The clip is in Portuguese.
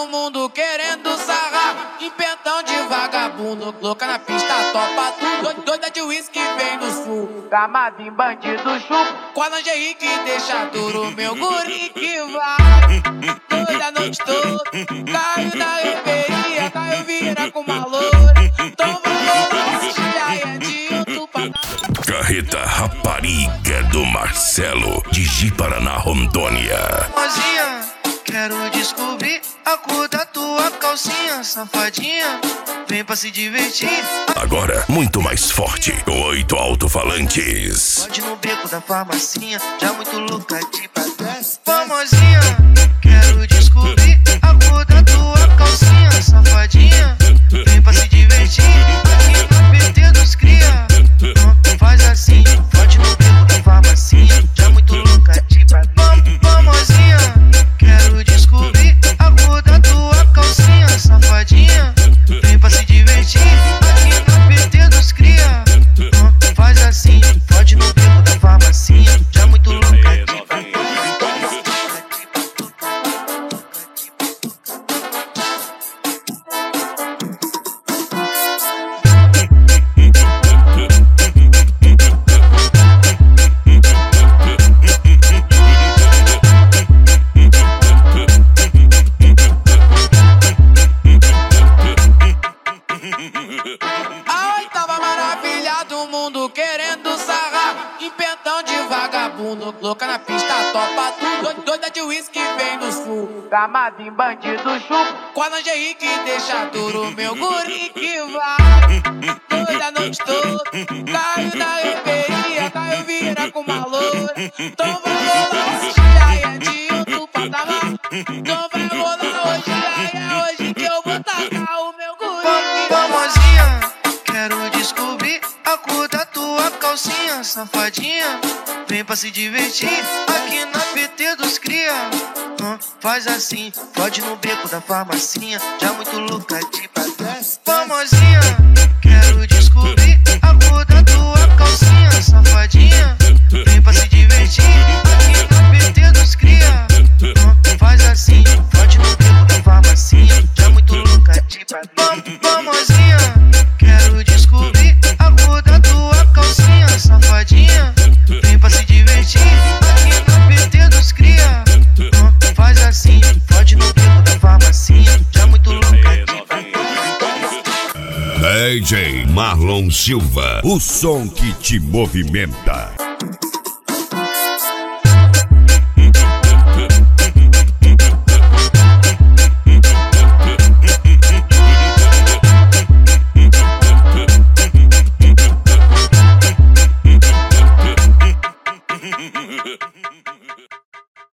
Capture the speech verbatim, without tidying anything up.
mundo querendo sarrar, em pentão de vagabundo, louca na pista, topa tudo. Doida de uísque vem no sul, gamado em bandido chupo, com a lingerie que deixa duro, meu guri que vai toda a noite toda. Caiu na reveria, caiu vira com uma loura, toma loura, já é de outro patamar. Carreta Rapariga do Marcelo, de Ji-Paraná, Rondônia. Mozinha, quero descobrir a cor da tua calcinha, safadinha, vem pra se divertir. Agora, muito mais forte, com oito alto-falantes. Pode no beco da farmacinha, já muito louca de pra trás. Famosinha, quero descobrir a cor da tua calcinha, safadinha, vem pra se divertir. Aqui no P T dos cria, faz assim, pode no beco da farmacinha, já muito louca de pra trás. Famosinha, quero descobrir a cor da tua calcinha, safadinha, vem pra se divertir. Aqui no P T dos cria, faz assim, pode no beco da farmacinha, já muito louca de pra trás. A oitava maravilha do mundo querendo sarrar, em pentão de vagabundo, louca na pista, topa tudo. Doida de uísque vem no sul, gamado em bandido chupo, com a lingerie que deixa duro, meu guri que vai toda a noite toda. Caiu na reveria, caiu vira com uma loura, então vai rolar hoje, já é de outro patamar. Então vai rolar hoje, já é hoje que eu vou tacar o meu guri que vai. Famosinha, quero descobrir a cor da tua calcinha, safadinha, vem pra se divertir. Aqui na P T dos cria, hum, faz assim, pode no beco da farmacinha, já muito louca de pra trás. Famosinha, quero descobrir a cor da tua calcinha, safadinha, vem pra se divertir. Aqui na P T dos cria, hum, faz assim, pode no beco da farmacinha, já muito louca de pra trás. Famosinha, quero descobrir a cor da tua calcinha, safadinha, vem pra se divertir. Aqui na P T dos cria, hum, faz assim, pode no beco da farmacinha, já muito louca de pra trás. D J Marlon Silva, o som que te movimenta.